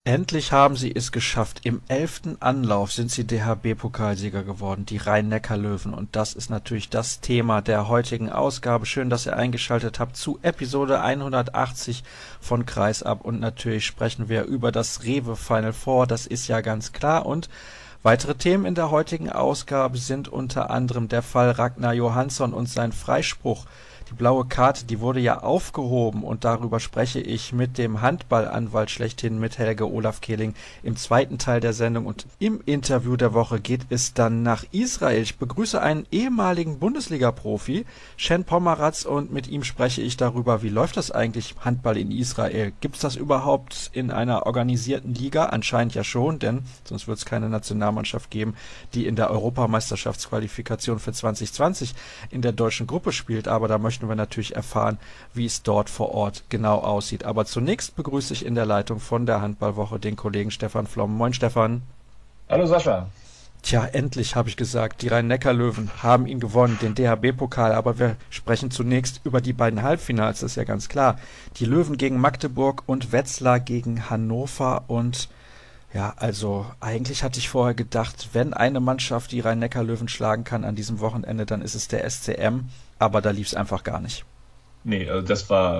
Endlich haben sie es geschafft. Im 11. Anlauf sind sie DHB-Pokalsieger geworden, die Rhein-Neckar-Löwen. Und das ist natürlich das Thema der heutigen Ausgabe. Schön, dass ihr eingeschaltet habt zu Episode 180 von Kreisab. Und natürlich sprechen wir über das Rewe Final Four, das ist ja ganz klar. Und weitere Themen in der heutigen Ausgabe sind unter anderem der Fall Ragnar Johansson und sein Freispruch. Die blaue Karte, die wurde ja aufgehoben und darüber spreche ich mit dem Handballanwalt schlechthin, mit Helge Olaf Kehling im zweiten Teil der Sendung. Und im Interview der Woche geht es dann nach Israel. Ich begrüße einen ehemaligen Bundesliga-Profi, Shen Pomeratz, und mit ihm spreche ich darüber, wie läuft das eigentlich Handball in Israel? Gibt es das überhaupt in einer organisierten Liga? Anscheinend ja schon, denn sonst wird es keine Nationalmannschaft geben, die in der Europameisterschaftsqualifikation für 2020 in der deutschen Gruppe spielt. Aber da möchten wir natürlich erfahren, wie es dort vor Ort genau aussieht. Aber zunächst begrüße ich in der Leitung von der Handballwoche den Kollegen Stefan Flom. Moin Stefan. Hallo Sascha. Tja, endlich habe ich gesagt, die Rhein-Neckar-Löwen haben ihn gewonnen, den DHB-Pokal, aber wir sprechen zunächst über die beiden Halbfinals, das ist ja ganz klar. Die Löwen gegen Magdeburg und Wetzlar gegen Hannover. Und ja, also eigentlich hatte ich vorher gedacht, wenn eine Mannschaft die Rhein-Neckar-Löwen schlagen kann an diesem Wochenende, dann ist es der SCM, aber da lief es einfach gar nicht. Nee, also das war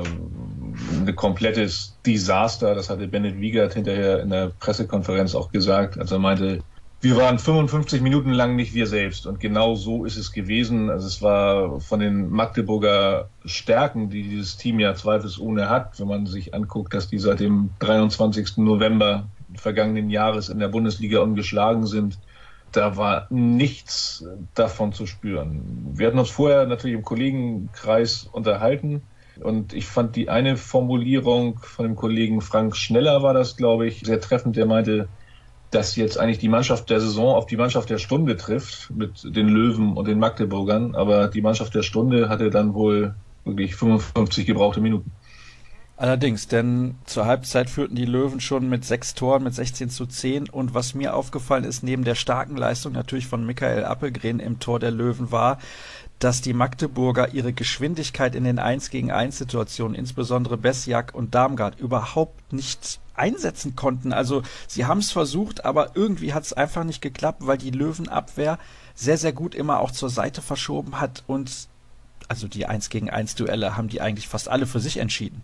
ein komplettes Desaster, das hatte Bennett Wiegert hinterher in der Pressekonferenz auch gesagt, als er meinte, wir waren 55 Minuten lang nicht wir selbst, und genau so ist es gewesen. Also es war von den Magdeburger Stärken, die dieses Team ja zweifelsohne hat, wenn man sich anguckt, dass die seit dem 23. November vergangenen Jahres in der Bundesliga ungeschlagen sind. Da war nichts davon zu spüren. Wir hatten uns vorher natürlich im Kollegenkreis unterhalten, und ich fand die eine Formulierung von dem Kollegen Frank Schneller, war das, glaube ich, sehr treffend. Der meinte, dass jetzt eigentlich die Mannschaft der Saison auf die Mannschaft der Stunde trifft mit den Löwen und den Magdeburgern, aber die Mannschaft der Stunde hatte dann wohl wirklich 55 gebrauchte Minuten. Allerdings, denn zur Halbzeit führten die Löwen schon mit 6 Toren, mit 16:10. Und was mir aufgefallen ist, neben der starken Leistung natürlich von Michael Appelgren im Tor der Löwen, war, dass die Magdeburger ihre Geschwindigkeit in den 1-gegen-1-Situationen, insbesondere Besjak und Darmgard, überhaupt nicht einsetzen konnten. Also sie haben es versucht, aber irgendwie hat es einfach nicht geklappt, weil die Löwenabwehr sehr, sehr gut immer auch zur Seite verschoben hat. Und also die 1-gegen-1-Duelle haben die eigentlich fast alle für sich entschieden.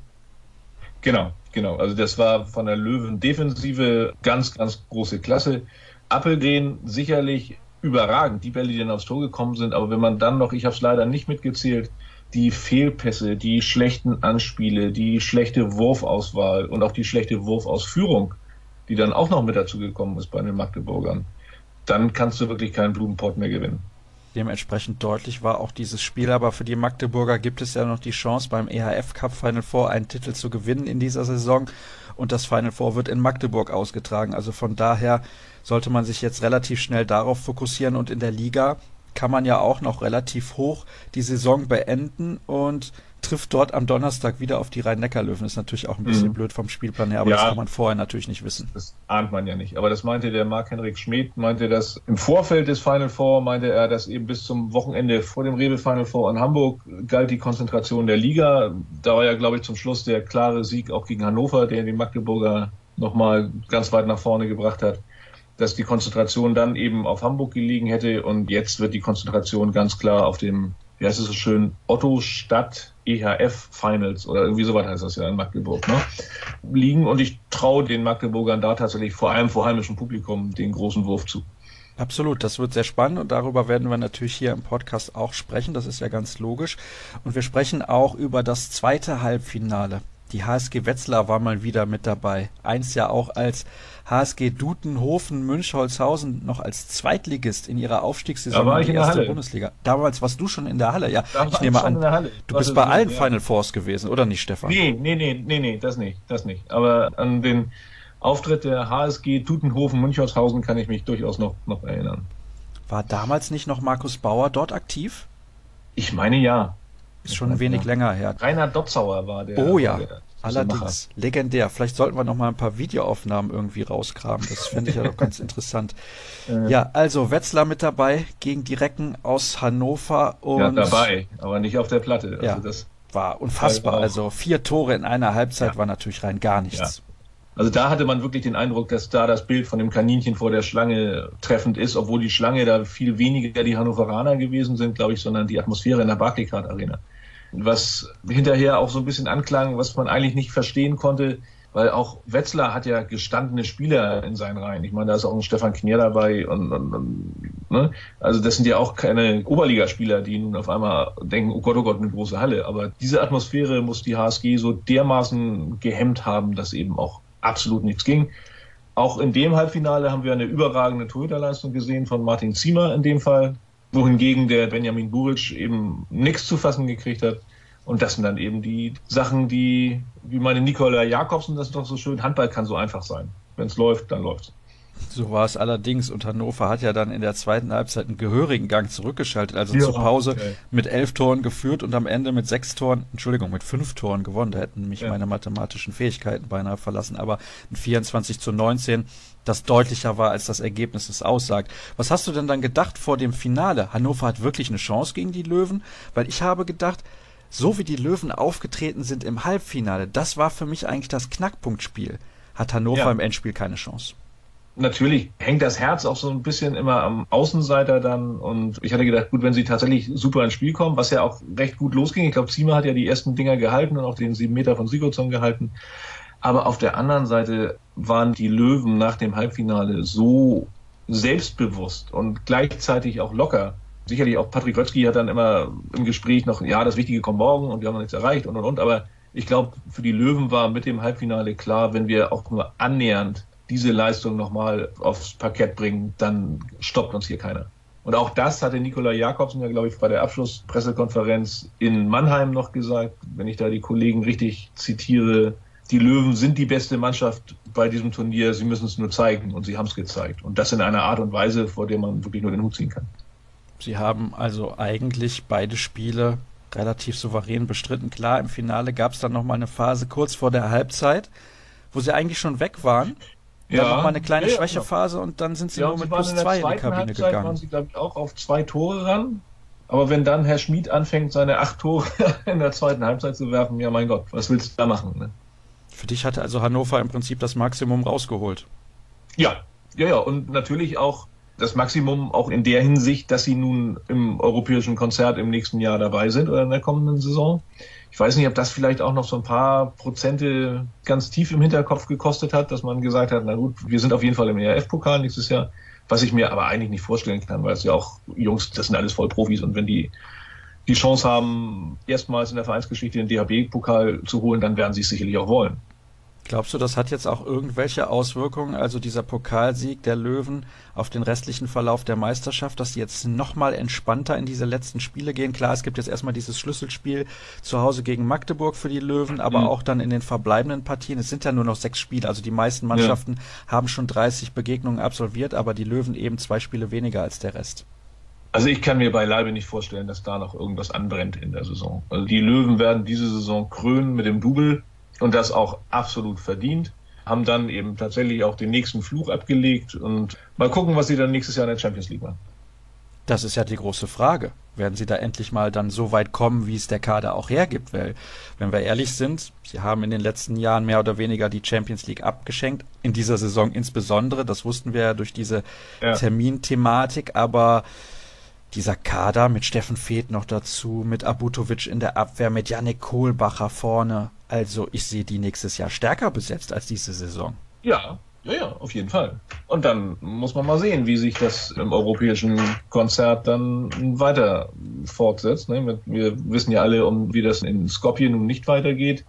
Genau. Also das war von der Löwen-Defensive ganz, ganz große Klasse. Appelgren sicherlich überragend, die Bälle, die dann aufs Tor gekommen sind. Aber wenn man dann noch, ich habe es leider nicht mitgezählt, die Fehlpässe, die schlechten Anspiele, die schlechte Wurfauswahl und auch die schlechte Wurfausführung, die dann auch noch mit dazu gekommen ist bei den Magdeburgern, dann kannst du wirklich keinen Blumenpott mehr gewinnen. Dementsprechend deutlich war auch dieses Spiel, aber für die Magdeburger gibt es ja noch die Chance, beim EHF Cup Final Four einen Titel zu gewinnen in dieser Saison, und das Final Four wird in Magdeburg ausgetragen. Also von daher sollte man sich jetzt relativ schnell darauf fokussieren, und in der Liga kann man ja auch noch relativ hoch die Saison beenden und trifft dort am Donnerstag wieder auf die Rhein-Neckar-Löwen. Ist natürlich auch ein bisschen blöd vom Spielplan her, aber das kann man vorher natürlich nicht wissen. Das ahnt man ja nicht. Aber das meinte der Marc-Henrik Schmid, meinte das im Vorfeld des Final Four, meinte er, dass eben bis zum Wochenende vor dem Rewe Final Four in Hamburg galt die Konzentration der Liga. Da war ja, glaube ich, zum Schluss der klare Sieg auch gegen Hannover, der die Magdeburger nochmal ganz weit nach vorne gebracht hat, dass die Konzentration dann eben auf Hamburg gelegen hätte, und jetzt wird die Konzentration ganz klar auf dem, wie heißt es so schön, Otto-Stadt EHF Finals oder irgendwie sowas heißt das ja in Magdeburg, ne, liegen, und ich traue den Magdeburgern da tatsächlich vor allem vor heimischem Publikum den großen Wurf zu. Absolut, das wird sehr spannend, und darüber werden wir natürlich hier im Podcast auch sprechen, das ist ja ganz logisch. Und wir sprechen auch über das zweite Halbfinale. Die HSG Wetzlar war mal wieder mit dabei. Einst ja auch als HSG Dutenhofen Münchholzhausen noch als Zweitligist in ihrer Aufstiegssaison in die erste Bundesliga. Damals warst du schon in der Halle, ja. Ich nehme an, du bist bei allen Final Fours gewesen, oder nicht, Stefan? Nee, das nicht. Aber an den Auftritt der HSG Dutenhofen Münchholzhausen kann ich mich durchaus noch erinnern. War damals nicht noch Markus Bauer dort aktiv? Ich meine ja. Ist schon ein wenig länger her. Rainer Dotzauer war der. Oh ja, allerdings. Legendär. Vielleicht sollten wir noch mal ein paar Videoaufnahmen irgendwie rausgraben. Das fände ich ja doch ganz interessant. Ja, also Wetzlar mit dabei gegen die Recken aus Hannover. Und ja, dabei, aber nicht auf der Platte. Also ja, das war unfassbar. Also 4 Tore in einer Halbzeit war natürlich rein gar nichts. Also da hatte man wirklich den Eindruck, dass da das Bild von dem Kaninchen vor der Schlange treffend ist, obwohl die Schlange da viel weniger die Hannoveraner gewesen sind, glaube ich, sondern die Atmosphäre in der Barclaycard Arena. Was hinterher auch so ein bisschen anklang, was man eigentlich nicht verstehen konnte, weil auch Wetzlar hat ja gestandene Spieler in seinen Reihen. Ich meine, da ist auch ein Stefan Knier dabei ne? Also das sind ja auch keine Oberligaspieler, die nun auf einmal denken, oh Gott, eine große Halle. Aber diese Atmosphäre muss die HSG so dermaßen gehemmt haben, dass eben auch absolut nichts ging. Auch in dem Halbfinale haben wir eine überragende Torhüterleistung gesehen von Martin Ziemer in dem Fall, wohingegen der Benjamin Buric eben nichts zu fassen gekriegt hat. Und das sind dann eben die Sachen, wie meine Nikola Jakobsen, das ist doch so schön, Handball kann so einfach sein. Wenn es läuft, dann läuft's. So war es allerdings, und Hannover hat ja dann in der zweiten Halbzeit einen gehörigen Gang zurückgeschaltet, also zur Pause mit 11 Toren geführt und am Ende mit 5 Toren gewonnen. Da hätten mich meine mathematischen Fähigkeiten beinahe verlassen, aber ein 24:19, das deutlicher war, als das Ergebnis es aussagt. Was hast du denn dann gedacht vor dem Finale? Hannover hat wirklich eine Chance gegen die Löwen? Weil ich habe gedacht, so wie die Löwen aufgetreten sind im Halbfinale, das war für mich eigentlich das Knackpunktspiel. Hat Hannover im Endspiel keine Chance? Natürlich hängt das Herz auch so ein bisschen immer am Außenseiter dann, und ich hatte gedacht, gut, wenn sie tatsächlich super ins Spiel kommen, was ja auch recht gut losging. Ich glaube, Ziemer hat ja die ersten Dinger gehalten und auch den 7 Meter von Sigurdsson gehalten. Aber auf der anderen Seite waren die Löwen nach dem Halbfinale so selbstbewusst und gleichzeitig auch locker. Sicherlich auch Patrick Rötzky hat dann immer im Gespräch noch, ja, das Wichtige kommt morgen und wir haben noch nichts erreicht und. Aber ich glaube, für die Löwen war mit dem Halbfinale klar, wenn wir auch nur annähernd diese Leistung nochmal aufs Parkett bringen, dann stoppt uns hier keiner. Und auch das hatte Nikola Jakobsen ja, glaube ich, bei der Abschlusspressekonferenz in Mannheim noch gesagt, wenn ich da die Kollegen richtig zitiere: Die Löwen sind die beste Mannschaft bei diesem Turnier, sie müssen es nur zeigen, und sie haben es gezeigt. Und das in einer Art und Weise, vor der man wirklich nur den Hut ziehen kann. Sie haben also eigentlich beide Spiele relativ souverän bestritten. Klar, im Finale gab es dann nochmal eine Phase kurz vor der Halbzeit, wo sie eigentlich schon weg waren. Dann nochmal eine kleine Schwächephase und dann sind sie nur mit +2 in die Kabine gegangen. Waren sie, glaube ich, auch auf 2 Tore ran. Aber wenn dann Herr Schmid anfängt, seine 8 Tore in der zweiten Halbzeit zu werfen, ja mein Gott, was willst du da machen? Ne? Für dich hatte also Hannover im Prinzip das Maximum rausgeholt. Ja, und natürlich auch das Maximum auch in der Hinsicht, dass sie nun im europäischen Konzert im nächsten Jahr dabei sind oder in der kommenden Saison. Ich weiß nicht, ob das vielleicht auch noch so ein paar Prozente ganz tief im Hinterkopf gekostet hat, dass man gesagt hat, na gut, wir sind auf jeden Fall im ERF-Pokal nächstes Jahr, was ich mir aber eigentlich nicht vorstellen kann, weil es ja auch Jungs, das sind alles Vollprofis, und wenn die Chance haben, erstmals in der Vereinsgeschichte den DHB-Pokal zu holen, dann werden sie es sicherlich auch wollen. Glaubst du, das hat jetzt auch irgendwelche Auswirkungen, also dieser Pokalsieg der Löwen, auf den restlichen Verlauf der Meisterschaft, dass sie jetzt nochmal entspannter in diese letzten Spiele gehen? Klar, es gibt jetzt erstmal dieses Schlüsselspiel zu Hause gegen Magdeburg für die Löwen, aber auch dann in den verbleibenden Partien, es sind ja nur noch 6 Spiele, also die meisten Mannschaften haben schon 30 Begegnungen absolviert, aber die Löwen eben 2 Spiele weniger als der Rest. Also ich kann mir beileibe nicht vorstellen, dass da noch irgendwas anbrennt in der Saison. Also die Löwen werden diese Saison krönen mit dem Double. Und das auch absolut verdient, haben dann eben tatsächlich auch den nächsten Fluch abgelegt und mal gucken, was sie dann nächstes Jahr in der Champions League machen. Das ist ja die große Frage. Werden sie da endlich mal dann so weit kommen, wie es der Kader auch hergibt? Weil, wenn wir ehrlich sind, sie haben in den letzten Jahren mehr oder weniger die Champions League abgeschenkt. In dieser Saison insbesondere, das wussten wir ja durch diese Terminthematik, aber dieser Kader mit Steffen Feeth noch dazu, mit Abutovic in der Abwehr, mit Yannick Kohlbacher vorne. Also ich sehe die nächstes Jahr stärker besetzt als diese Saison. Ja, auf jeden Fall. Und dann muss man mal sehen, wie sich das im europäischen Konzert dann weiter fortsetzt. Ne? Wir wissen ja alle, wie das in Skopje nun nicht weitergeht.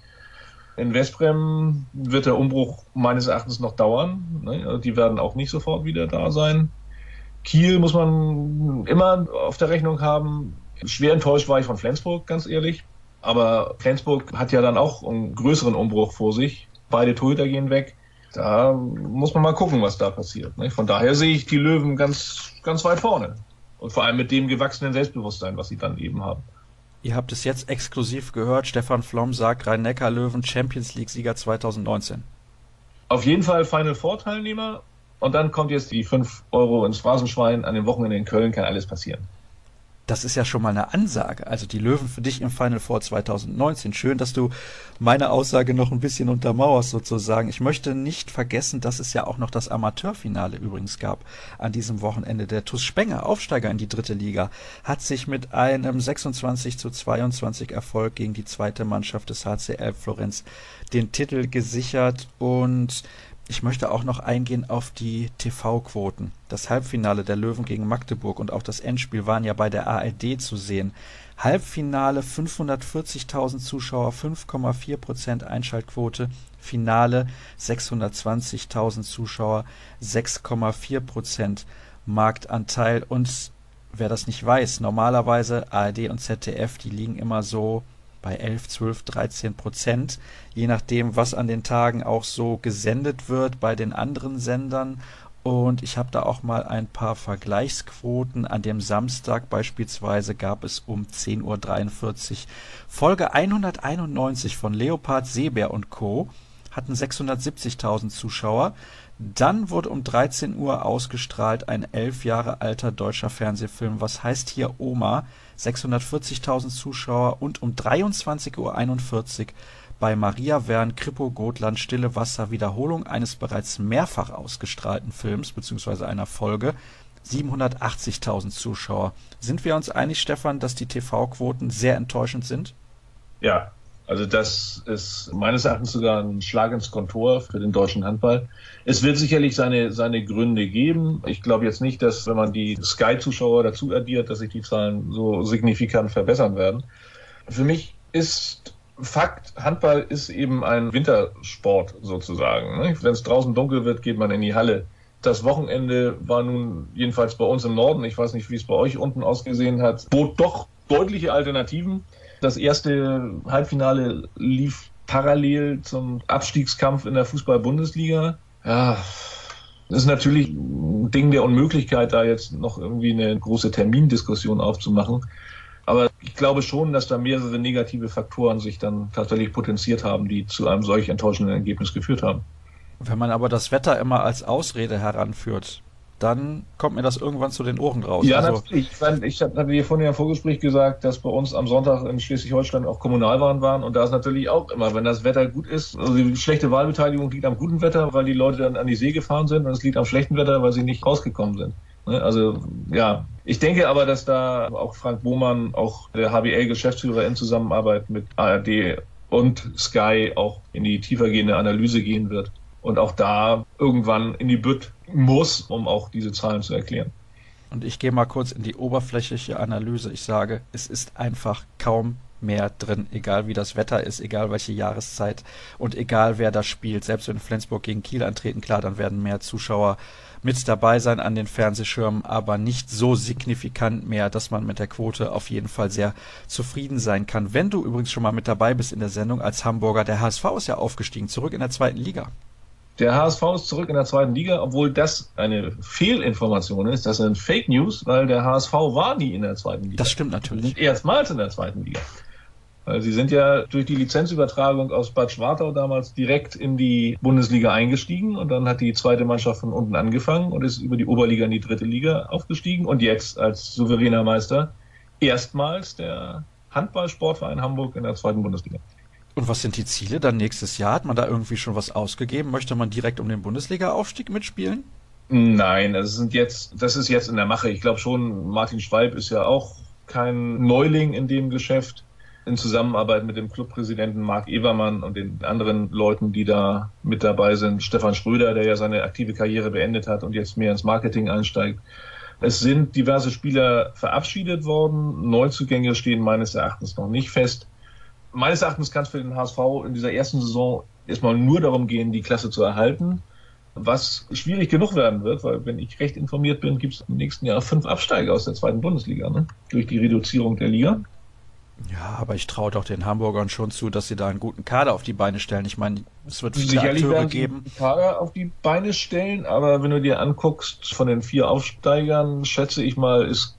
In Veszprém wird der Umbruch meines Erachtens noch dauern. Ne? Die werden auch nicht sofort wieder da sein. Kiel muss man immer auf der Rechnung haben. Schwer enttäuscht war ich von Flensburg, ganz ehrlich. Aber Flensburg hat ja dann auch einen größeren Umbruch vor sich. Beide Torhüter gehen weg. Da muss man mal gucken, was da passiert. Von daher sehe ich die Löwen ganz, ganz weit vorne. Und vor allem mit dem gewachsenen Selbstbewusstsein, was sie dann eben haben. Ihr habt es jetzt exklusiv gehört. Stefan Flom sagt, Rhein-Neckar-Löwen Champions League-Sieger 2019. Auf jeden Fall Final Four Teilnehmer. Und dann kommt jetzt die 5 Euro ins Phrasenschwein. An dem Wochenende in Köln kann alles passieren. Das ist ja schon mal eine Ansage. Also die Löwen für dich im Final Four 2019. Schön, dass du meine Aussage noch ein bisschen untermauerst sozusagen. Ich möchte nicht vergessen, dass es ja auch noch das Amateurfinale übrigens gab an diesem Wochenende. Der TuS Spenge, Aufsteiger in die 3. Liga, hat sich mit einem 26:22 Erfolg gegen die zweite Mannschaft des HCL Florenz den Titel gesichert. Und ich möchte auch noch eingehen auf die TV-Quoten. Das Halbfinale der Löwen gegen Magdeburg und auch das Endspiel waren ja bei der ARD zu sehen. Halbfinale 540.000 Zuschauer, 5,4% Einschaltquote. Finale 620.000 Zuschauer, 6,4% Marktanteil. Und wer das nicht weiß, normalerweise ARD und ZDF, die liegen immer so bei 11, 12, 13%, je nachdem, was an den Tagen auch so gesendet wird bei den anderen Sendern. Und ich habe da auch mal ein paar Vergleichsquoten. An dem Samstag beispielsweise gab es um 10:43 Uhr Folge 191 von Leopard, Seebär und Co. hatten 670.000 Zuschauer. Dann wurde um 13 Uhr ausgestrahlt ein 11 Jahre alter deutscher Fernsehfilm, Was heißt hier Oma? 640.000 Zuschauer. Und um 23:41 Uhr bei Maria Wern, Kripo Gotland, Stille Wasser, Wiederholung eines bereits mehrfach ausgestrahlten Films bzw. einer Folge, 780.000 Zuschauer. Sind wir uns einig, Stefan, dass die TV-Quoten sehr enttäuschend sind? Ja, also das ist meines Erachtens sogar ein Schlag ins Kontor für den deutschen Handball. Es wird sicherlich seine Gründe geben. Ich glaube jetzt nicht, dass, wenn man die Sky-Zuschauer dazu addiert, dass sich die Zahlen so signifikant verbessern werden. Für mich ist Fakt, Handball ist eben ein Wintersport sozusagen. Wenn es draußen dunkel wird, geht man in die Halle. Das Wochenende war nun jedenfalls bei uns im Norden, ich weiß nicht, wie es bei euch unten ausgesehen hat, bot doch deutliche Alternativen. Das erste Halbfinale lief parallel zum Abstiegskampf in der Fußball-Bundesliga. Ja, das ist natürlich ein Ding der Unmöglichkeit, da jetzt noch irgendwie eine große Termindiskussion aufzumachen. Aber ich glaube schon, dass da mehrere negative Faktoren sich dann tatsächlich potenziert haben, die zu einem solch enttäuschenden Ergebnis geführt haben. Wenn man aber das Wetter immer als Ausrede heranführt, dann kommt mir das irgendwann zu den Ohren raus. Ja, natürlich. Ich hatte dir vorhin im Vorgespräch gesagt, dass bei uns am Sonntag in Schleswig-Holstein auch Kommunalwahlen waren. Und da ist natürlich auch immer, wenn das Wetter gut ist, also die schlechte Wahlbeteiligung liegt am guten Wetter, weil die Leute dann an die See gefahren sind, und es liegt am schlechten Wetter, weil sie nicht rausgekommen sind. Also ja, ich denke aber, dass da auch Frank Bohmann, auch der HBL-Geschäftsführer in Zusammenarbeit mit ARD und Sky auch in die tiefergehende Analyse gehen wird. Und auch da irgendwann in die Bütt muss, um auch diese Zahlen zu erklären. Und ich gehe mal kurz in die oberflächliche Analyse. Ich sage, es ist einfach kaum mehr drin, egal wie das Wetter ist, egal welche Jahreszeit und egal wer da spielt. Selbst wenn Flensburg gegen Kiel antreten, klar, dann werden mehr Zuschauer mit dabei sein an den Fernsehschirmen, aber nicht so signifikant mehr, dass man mit der Quote auf jeden Fall sehr zufrieden sein kann. Wenn du übrigens schon mal mit dabei bist in der Sendung als Hamburger, der HSV ist ja aufgestiegen, zurück in der 2. Liga. Der HSV ist zurück in der 2. Liga, obwohl das eine Fehlinformation ist. Das sind Fake News, weil der HSV war nie in der 2. Liga. Das stimmt natürlich. Sie sind erstmals in der 2. Liga. Weil sie sind ja durch die Lizenzübertragung aus Bad Schwartau damals direkt in die Bundesliga eingestiegen, und dann hat die zweite Mannschaft von unten angefangen und ist über die Oberliga in die 3. Liga aufgestiegen, und jetzt als souveräner Meister erstmals der Handball-Sportverein Hamburg in der 2. Bundesliga. Und was sind die Ziele dann nächstes Jahr? Hat man da irgendwie schon was ausgegeben? Möchte man direkt um den Bundesliga-Aufstieg mitspielen? Nein, das ist jetzt in der Mache. Ich glaube schon, Martin Schwalb ist ja auch kein Neuling in dem Geschäft. In Zusammenarbeit mit dem Clubpräsidenten Marc Evermann und den anderen Leuten, die da mit dabei sind. Stefan Schröder, der ja seine aktive Karriere beendet hat und jetzt mehr ins Marketing einsteigt. Es sind diverse Spieler verabschiedet worden. Neuzugänge stehen meines Erachtens noch nicht fest. Meines Erachtens kann es für den HSV in dieser ersten Saison erstmal nur darum gehen, die Klasse zu erhalten, was schwierig genug werden wird, weil, wenn ich recht informiert bin, gibt es im nächsten Jahr 5 Absteiger aus der 2. Bundesliga, durch die Reduzierung der Liga. Ja, aber ich traue doch den Hamburgern schon zu, dass sie da einen guten Kader auf die Beine stellen. Ich meine, es wird viele Sicherlich Akteure werden geben. Sie den Kader auf die Beine stellen, aber wenn du dir anguckst, von den 4 Aufsteigern, schätze ich mal, ist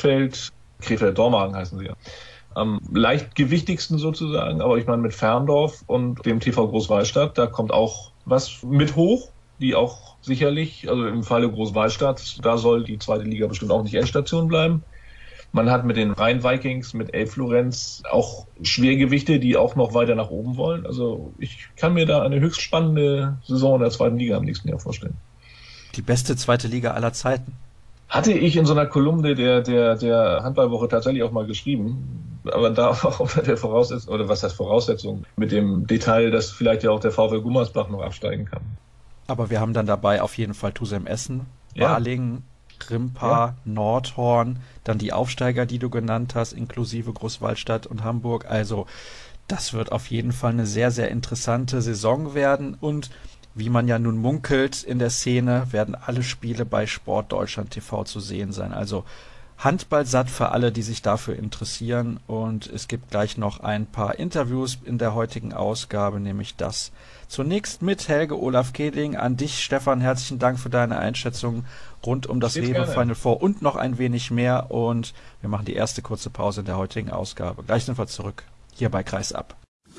Krefeld-Dormagen heißen sie ja, am leichtgewichtigsten sozusagen. Aber ich meine, mit Ferndorf und dem TV Großwallstadt, da kommt auch was mit hoch, die auch sicherlich, also im Falle Großwallstadt, da soll die 2. Liga bestimmt auch nicht Endstation bleiben. Man hat mit den Rhein-Vikings, mit Elf Florenz auch Schwergewichte, die auch noch weiter nach oben wollen. Also ich kann mir da eine höchst spannende Saison in der zweiten Liga im nächsten Jahr vorstellen. Die beste zweite Liga aller Zeiten. Hatte ich in so einer Kolumne der Handballwoche tatsächlich auch mal geschrieben, aber da auch unter der Voraussetzung, oder was heißt Voraussetzung, mit dem Detail, dass vielleicht ja auch der VfL Gummersbach noch absteigen kann. Aber wir haben dann dabei auf jeden Fall Tusem Essen, Ja. Balingen, Rimpa, Nordhorn, dann die Aufsteiger, die du genannt hast, inklusive Großwaldstadt und Hamburg. Also das wird auf jeden Fall eine sehr, sehr interessante Saison werden und wie man ja nun munkelt in der Szene, werden alle Spiele bei Sport Deutschland TV zu sehen sein. Also Handball satt für alle, die sich dafür interessieren. Und es gibt gleich noch ein paar Interviews in der heutigen Ausgabe, nämlich das zunächst mit Helge Olaf Keding. An dich, Stefan, herzlichen Dank für deine Einschätzung rund um das Rewe Final Four und noch ein wenig mehr. Und wir machen die erste kurze Pause in der heutigen Ausgabe. Gleich sind wir zurück, hier bei Kreisab.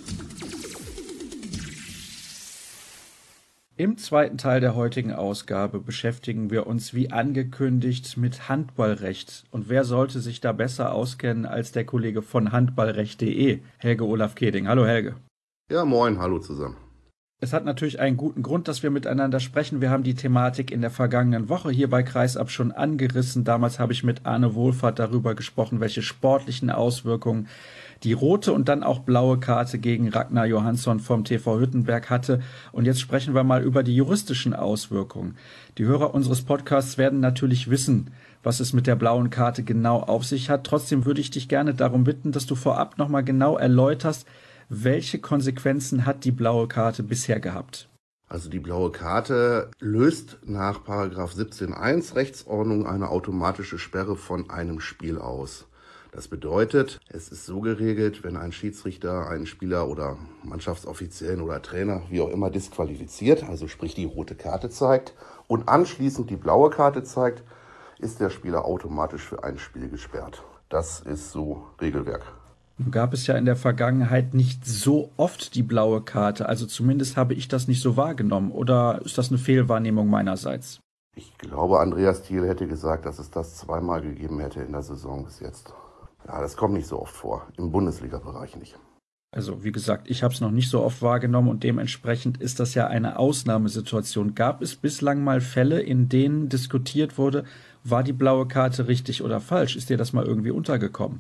Im zweiten Teil der heutigen Ausgabe beschäftigen wir uns wie angekündigt mit Handballrecht. Und wer sollte sich da besser auskennen als der Kollege von handballrecht.de, Helge Olaf Keding. Hallo Helge. Ja, moin, hallo zusammen. Es hat natürlich einen guten Grund, dass wir miteinander sprechen. Wir haben die Thematik in der vergangenen Woche hier bei Kreisab schon angerissen. Damals habe ich mit Arne Wohlfahrt darüber gesprochen, welche sportlichen Auswirkungen die rote und dann auch blaue Karte gegen Ragnar Johansson vom TV Hüttenberg hatte. Und jetzt sprechen wir mal über die juristischen Auswirkungen. Die Hörer unseres Podcasts werden natürlich wissen, was es mit der blauen Karte genau auf sich hat. Trotzdem würde ich dich gerne darum bitten, dass du vorab nochmal genau erläuterst, welche Konsequenzen hat die blaue Karte bisher gehabt? Also die blaue Karte löst nach § 17.1 Rechtsordnung eine automatische Sperre von einem Spiel aus. Das bedeutet, es ist so geregelt, wenn ein Schiedsrichter einen Spieler oder Mannschaftsoffiziellen oder Trainer, wie auch immer, disqualifiziert, also sprich die rote Karte zeigt und anschließend die blaue Karte zeigt, ist der Spieler automatisch für ein Spiel gesperrt. Das ist so Regelwerk. Nun gab es ja in der Vergangenheit nicht so oft die blaue Karte, also zumindest habe ich das nicht so wahrgenommen. Oder ist das eine Fehlwahrnehmung meinerseits? Ich glaube, Andreas Thiel hätte gesagt, dass es das zweimal gegeben hätte in der Saison bis jetzt. Ja, das kommt nicht so oft vor, im Bundesliga-Bereich nicht. Also wie gesagt, ich habe es noch nicht so oft wahrgenommen und dementsprechend ist das ja eine Ausnahmesituation. Gab es bislang mal Fälle, in denen diskutiert wurde, war die blaue Karte richtig oder falsch? Ist dir das mal irgendwie untergekommen?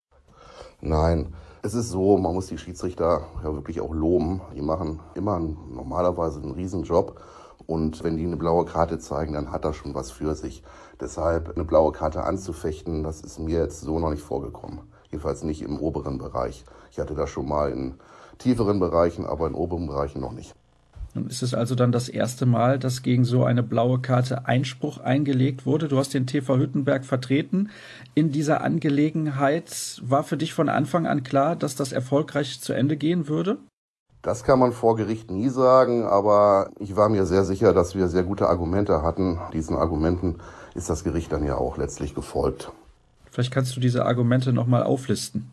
Nein, es ist so, man muss die Schiedsrichter ja wirklich auch loben. Die machen immer normalerweise einen Riesenjob. Und wenn die eine blaue Karte zeigen, dann hat das schon was für sich. Deshalb eine blaue Karte anzufechten, das ist mir jetzt so noch nicht vorgekommen. Jedenfalls nicht im oberen Bereich. Ich hatte das schon mal in tieferen Bereichen, aber in oberen Bereichen noch nicht. Nun ist es also dann das erste Mal, dass gegen so eine blaue Karte Einspruch eingelegt wurde. Du hast den TV Hüttenberg vertreten. In dieser Angelegenheit war für dich von Anfang an klar, dass das erfolgreich zu Ende gehen würde? Das kann man vor Gericht nie sagen, aber ich war mir sehr sicher, dass wir sehr gute Argumente hatten. Diesen Argumenten ist das Gericht dann ja auch letztlich gefolgt. Vielleicht kannst du diese Argumente nochmal auflisten.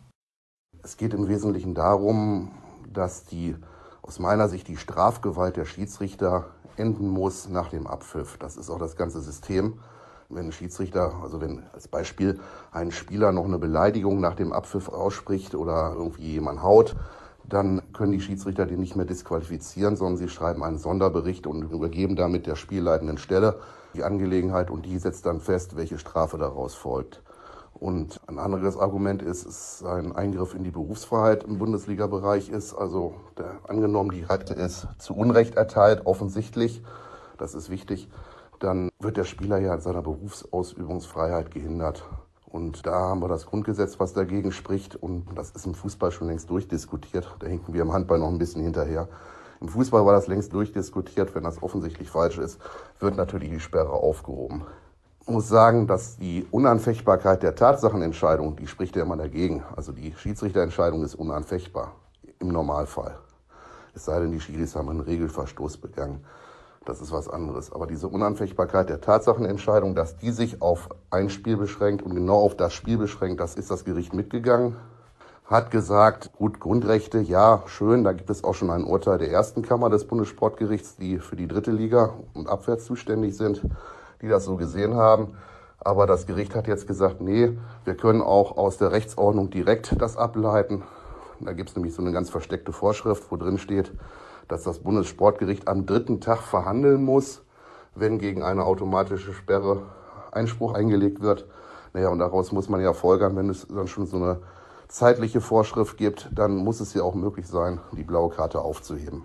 Es geht im Wesentlichen darum, dass aus meiner Sicht die Strafgewalt der Schiedsrichter enden muss nach dem Abpfiff. Das ist auch das ganze System. Wenn ein Schiedsrichter, also wenn als Beispiel ein Spieler noch eine Beleidigung nach dem Abpfiff ausspricht oder irgendwie jemand haut, dann können die Schiedsrichter den nicht mehr disqualifizieren, sondern sie schreiben einen Sonderbericht und übergeben damit der spielleitenden Stelle die Angelegenheit und die setzt dann fest, welche Strafe daraus folgt. Und ein anderes Argument ist, es ein Eingriff in die Berufsfreiheit im Bundesliga-Bereich ist. Also angenommen, die hat es zu Unrecht erteilt, offensichtlich, das ist wichtig, dann wird der Spieler ja in seiner Berufsausübungsfreiheit gehindert. Und da haben wir das Grundgesetz, was dagegen spricht. Und das ist im Fußball schon längst durchdiskutiert. Da hinken wir im Handball noch ein bisschen hinterher. Im Fußball war das längst durchdiskutiert. Wenn das offensichtlich falsch ist, wird natürlich die Sperre aufgehoben. Ich muss sagen, dass die Unanfechtbarkeit der Tatsachenentscheidung, die spricht ja immer dagegen. Also die Schiedsrichterentscheidung ist unanfechtbar, im Normalfall. Es sei denn, die Schiris haben einen Regelverstoß begangen. Das ist was anderes. Aber diese Unanfechtbarkeit der Tatsachenentscheidung, dass die sich auf ein Spiel beschränkt und genau auf das Spiel beschränkt, das ist das Gericht mitgegangen. Hat gesagt, gut, Grundrechte, ja, schön, da gibt es auch schon ein Urteil der ersten Kammer des Bundessportgerichts, die für die dritte Liga und abwärts zuständig sind, die das so gesehen haben. Aber das Gericht hat jetzt gesagt, nee, wir können auch aus der Rechtsordnung direkt das ableiten. Da gibt es nämlich so eine ganz versteckte Vorschrift, wo drin steht, dass das Bundessportgericht am 3. Tag verhandeln muss, wenn gegen eine automatische Sperre Einspruch eingelegt wird. Naja, und daraus muss man ja folgern, wenn es dann schon so eine zeitliche Vorschrift gibt, dann muss es ja auch möglich sein, die blaue Karte aufzuheben.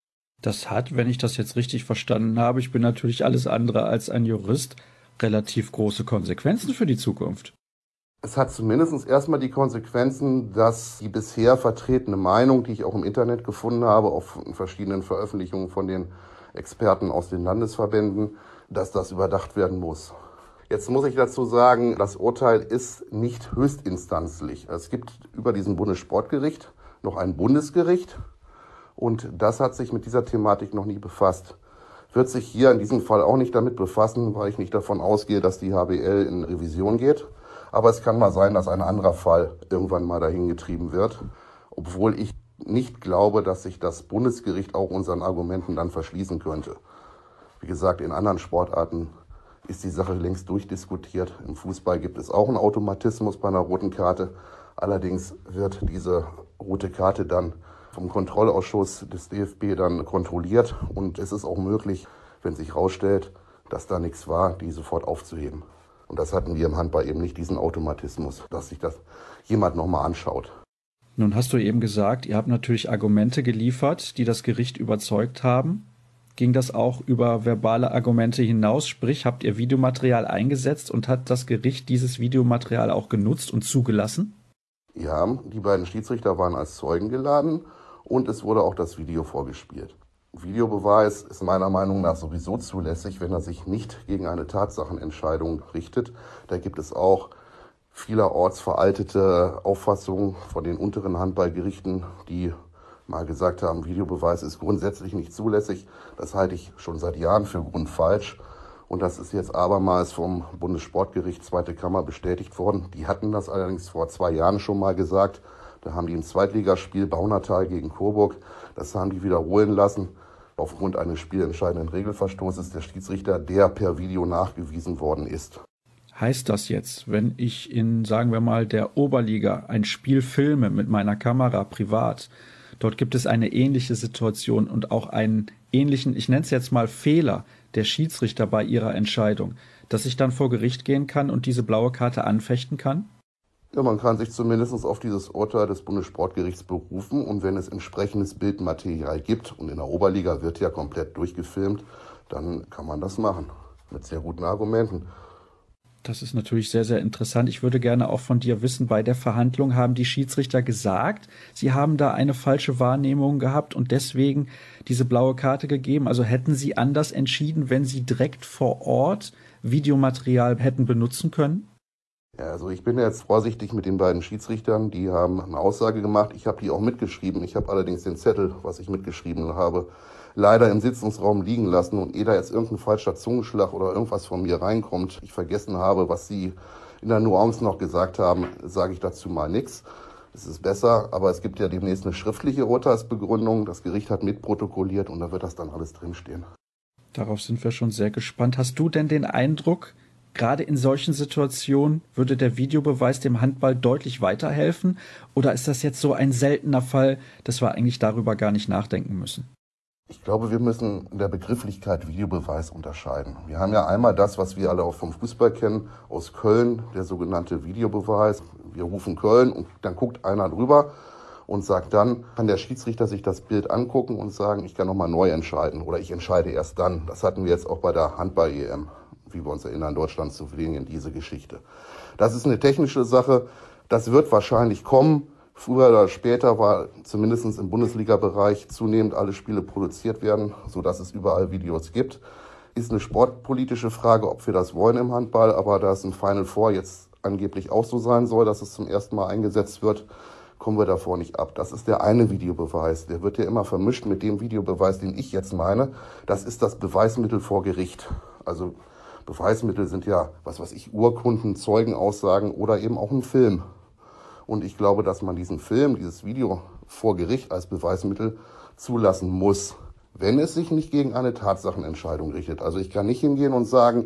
Das hat, wenn ich das jetzt richtig verstanden habe, ich bin natürlich alles andere als ein Jurist, relativ große Konsequenzen für die Zukunft. Es hat zumindest erstmal die Konsequenzen, dass die bisher vertretene Meinung, die ich auch im Internet gefunden habe, auf verschiedenen Veröffentlichungen von den Experten aus den Landesverbänden, dass das überdacht werden muss. Jetzt muss ich dazu sagen, das Urteil ist nicht höchstinstanzlich. Es gibt über diesem Bundessportgericht noch ein Bundesgericht und das hat sich mit dieser Thematik noch nie befasst. Wird sich hier in diesem Fall auch nicht damit befassen, weil ich nicht davon ausgehe, dass die HBL in Revision geht. Aber es kann mal sein, dass ein anderer Fall irgendwann mal dahin getrieben wird, obwohl ich nicht glaube, dass sich das Bundesgericht auch unseren Argumenten dann verschließen könnte. Wie gesagt, in anderen Sportarten ist die Sache längst durchdiskutiert. Im Fußball gibt es auch einen Automatismus bei einer roten Karte. Allerdings wird diese rote Karte dann vom Kontrollausschuss des DFB dann kontrolliert. Und es ist auch möglich, wenn sich herausstellt, dass da nichts war, die sofort aufzuheben. Und das hatten wir im Handball eben nicht, diesen Automatismus, dass sich das jemand nochmal anschaut. Nun hast du eben gesagt, ihr habt natürlich Argumente geliefert, die das Gericht überzeugt haben. Ging das auch über verbale Argumente hinaus? Sprich, habt ihr Videomaterial eingesetzt und hat das Gericht dieses Videomaterial auch genutzt und zugelassen? Ja, die beiden Schiedsrichter waren als Zeugen geladen und es wurde auch das Video vorgespielt. Videobeweis ist meiner Meinung nach sowieso zulässig, wenn er sich nicht gegen eine Tatsachenentscheidung richtet. Da gibt es auch vielerorts veraltete Auffassungen von den unteren Handballgerichten, die mal gesagt haben, Videobeweis ist grundsätzlich nicht zulässig. Das halte ich schon seit Jahren für grundfalsch. Und das ist jetzt abermals vom Bundessportgericht 2. Kammer bestätigt worden. Die hatten das allerdings vor 2 Jahren schon mal gesagt. Da haben die im Zweitligaspiel Baunatal gegen Coburg, das haben die wiederholen lassen. Aufgrund eines spielentscheidenden Regelverstoßes der Schiedsrichter, der per Video nachgewiesen worden ist. Heißt das jetzt, wenn ich in, sagen wir mal, der Oberliga ein Spiel filme mit meiner Kamera privat, dort gibt es eine ähnliche Situation und auch einen ähnlichen, ich nenne es jetzt mal Fehler der Schiedsrichter bei ihrer Entscheidung, dass ich dann vor Gericht gehen kann und diese blaue Karte anfechten kann? Ja, man kann sich zumindest auf dieses Urteil des Bundessportgerichts berufen und wenn es entsprechendes Bildmaterial gibt und in der Oberliga wird ja komplett durchgefilmt, dann kann man das machen mit sehr guten Argumenten. Das ist natürlich sehr, sehr interessant. Ich würde gerne auch von dir wissen, bei der Verhandlung haben die Schiedsrichter gesagt, sie haben da eine falsche Wahrnehmung gehabt und deswegen diese blaue Karte gegeben. Also hätten sie anders entschieden, wenn sie direkt vor Ort Videomaterial hätten benutzen können? Ja, also ich bin jetzt vorsichtig mit den beiden Schiedsrichtern, die haben eine Aussage gemacht, ich habe die auch mitgeschrieben, ich habe allerdings den Zettel, was ich mitgeschrieben habe, leider im Sitzungsraum liegen lassen und ehe da jetzt irgendein falscher Zungenschlag oder irgendwas von mir reinkommt, ich vergessen habe, was sie in der Nuance noch gesagt haben, sage ich dazu mal nichts. Es ist besser, aber es gibt ja demnächst eine schriftliche Urteilsbegründung, das Gericht hat mitprotokolliert und da wird das dann alles drinstehen. Darauf sind wir schon sehr gespannt. Hast du denn den Eindruck, gerade in solchen Situationen würde der Videobeweis dem Handball deutlich weiterhelfen? Oder ist das jetzt so ein seltener Fall, dass wir eigentlich darüber gar nicht nachdenken müssen? Ich glaube, wir müssen in der Begrifflichkeit Videobeweis unterscheiden. Wir haben ja einmal das, was wir alle auch vom Fußball kennen, aus Köln, der sogenannte Videobeweis. Wir rufen Köln und dann guckt einer drüber und sagt dann, kann der Schiedsrichter sich das Bild angucken und sagen, ich kann nochmal neu entscheiden oder ich entscheide erst dann. Das hatten wir jetzt auch bei der Handball-EM. Wie wir uns erinnern, Deutschland, Slowenien, diese Geschichte. Das ist eine technische Sache, das wird wahrscheinlich kommen. Früher oder später war zumindest im Bundesliga-Bereich zunehmend alle Spiele produziert werden, sodass es überall Videos gibt. Ist eine sportpolitische Frage, ob wir das wollen im Handball, aber da es im Final Four jetzt angeblich auch so sein soll, dass es zum ersten Mal eingesetzt wird, kommen wir davor nicht ab. Das ist der eine Videobeweis. Der wird ja immer vermischt mit dem Videobeweis, den ich jetzt meine. Das ist das Beweismittel vor Gericht. Also Beweismittel sind ja, was weiß ich, Urkunden, Zeugenaussagen oder eben auch ein Film. Und ich glaube, dass man diesen Film, dieses Video vor Gericht als Beweismittel zulassen muss, wenn es sich nicht gegen eine Tatsachenentscheidung richtet. Also ich kann nicht hingehen und sagen,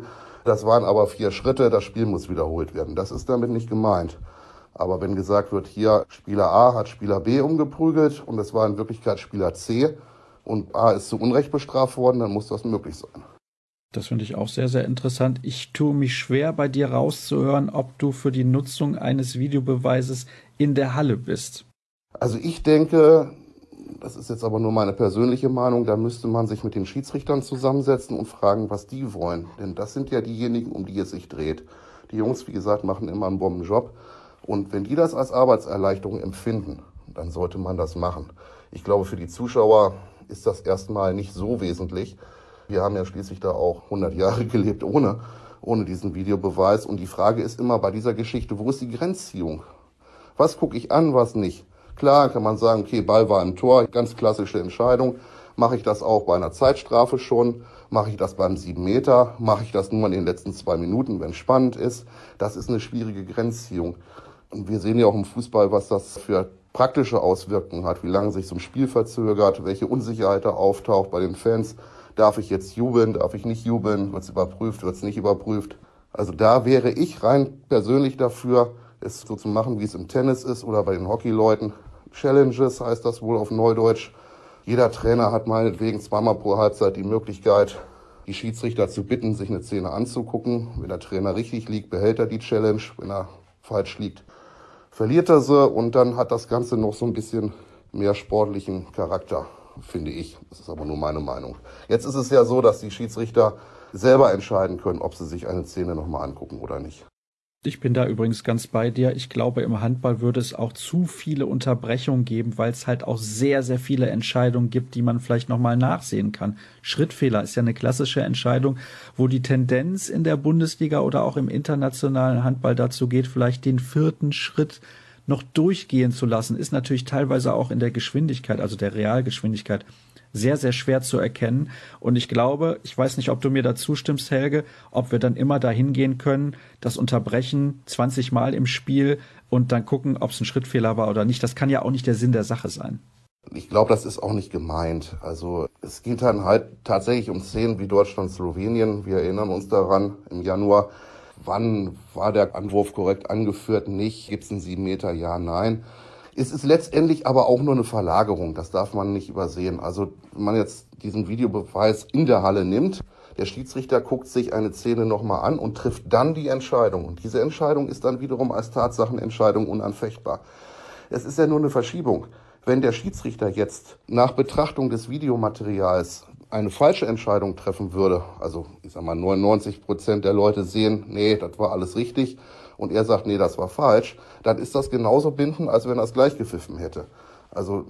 Das waren aber 4 Schritte, das Spiel muss wiederholt werden. Das ist damit nicht gemeint. Aber wenn gesagt wird, hier Spieler A hat Spieler B umgeprügelt und es war in Wirklichkeit Spieler C und A ist zu Unrecht bestraft worden, dann muss das möglich sein. Das finde ich auch sehr, sehr interessant. Ich tue mich schwer, bei dir rauszuhören, ob du für die Nutzung eines Videobeweises in der Halle bist. Also ich denke, das ist jetzt aber nur meine persönliche Meinung, da müsste man sich mit den Schiedsrichtern zusammensetzen und fragen, was die wollen. Denn das sind ja diejenigen, um die es sich dreht. Die Jungs, wie gesagt, machen immer einen Bombenjob. Und wenn die das als Arbeitserleichterung empfinden, dann sollte man das machen. Ich glaube, für die Zuschauer ist das erstmal nicht so wesentlich. Wir haben ja schließlich da auch 100 Jahre gelebt ohne diesen Videobeweis. Und die Frage ist immer bei dieser Geschichte, wo ist die Grenzziehung? Was gucke ich an, was nicht? Klar kann man sagen, okay, Ball war im Tor, ganz klassische Entscheidung. Mache ich das auch bei einer Zeitstrafe schon? Mache ich das beim 7 Meter? Mache ich das nur in den letzten 2 Minuten, wenn es spannend ist? Das ist eine schwierige Grenzziehung. Und wir sehen ja auch im Fußball, was das für praktische Auswirkungen hat, wie lange sich so ein Spiel verzögert, welche Unsicherheit da auftaucht bei den Fans. Darf ich jetzt jubeln, darf ich nicht jubeln, wird es überprüft, wird es nicht überprüft. Also da wäre ich rein persönlich dafür, es so zu machen, wie es im Tennis ist oder bei den Hockeyleuten. Challenges heißt das wohl auf Neudeutsch. Jeder Trainer hat meinetwegen 2-mal pro Halbzeit die Möglichkeit, die Schiedsrichter zu bitten, sich eine Szene anzugucken. Wenn der Trainer richtig liegt, behält er die Challenge. Wenn er falsch liegt, verliert er sie. Und dann hat das Ganze noch so ein bisschen mehr sportlichen Charakter, finde ich. Das ist aber nur meine Meinung. Jetzt ist es ja so, dass die Schiedsrichter selber entscheiden können, ob sie sich eine Szene nochmal angucken oder nicht. Ich bin da übrigens ganz bei dir. Ich glaube, im Handball würde es auch zu viele Unterbrechungen geben, weil es halt auch sehr, sehr viele Entscheidungen gibt, die man vielleicht nochmal nachsehen kann. Schrittfehler ist ja eine klassische Entscheidung, wo die Tendenz in der Bundesliga oder auch im internationalen Handball dazu geht, vielleicht den 4. Schritt noch durchgehen zu lassen, ist natürlich teilweise auch in der Geschwindigkeit, also der Realgeschwindigkeit, sehr, sehr schwer zu erkennen. Und ich glaube, ich weiß nicht, ob du mir da zustimmst, Helge, ob wir dann immer dahin gehen können, das unterbrechen 20 Mal im Spiel und dann gucken, ob es ein Schrittfehler war oder nicht. Das kann ja auch nicht der Sinn der Sache sein. Ich glaube, das ist auch nicht gemeint. Also es geht dann halt tatsächlich um Szenen wie Deutschland-Slowenien. Wir erinnern uns daran im Januar. Wann war der Anwurf korrekt angeführt? Nicht. Gibt es einen 7 Meter? Ja, nein. Es ist letztendlich aber auch nur eine Verlagerung, das darf man nicht übersehen. Also wenn man jetzt diesen Videobeweis in der Halle nimmt, der Schiedsrichter guckt sich eine Szene nochmal an und trifft dann die Entscheidung. Und diese Entscheidung ist dann wiederum als Tatsachenentscheidung unanfechtbar. Es ist ja nur eine Verschiebung. Wenn der Schiedsrichter jetzt nach Betrachtung des Videomaterials eine falsche Entscheidung treffen würde, also ich sag mal 99% der Leute sehen, nee, das war alles richtig, und er sagt, nee, das war falsch, dann ist das genauso bindend, als wenn er es gleich gepfiffen hätte. Also